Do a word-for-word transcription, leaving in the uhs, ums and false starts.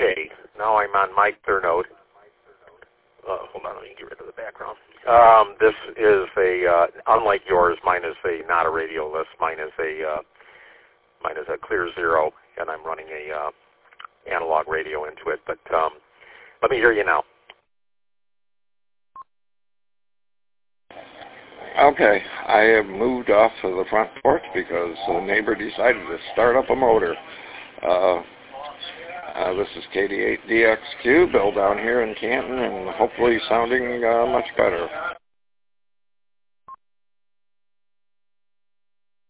Okay, now I'm on Mike Thurnode. Uh, hold on, let me get rid of the background. Um, this is a, uh, unlike yours, mine is a not a radioless. Mine is a, uh, mine is a clear zero, and I'm running a uh, analog radio into it. But um, let me hear you now. Okay, I have moved off to the front porch because the neighbor decided to start up a motor. Uh, uh, this is K D eight D X Q, Bill down here in Canton, and hopefully sounding uh, much better.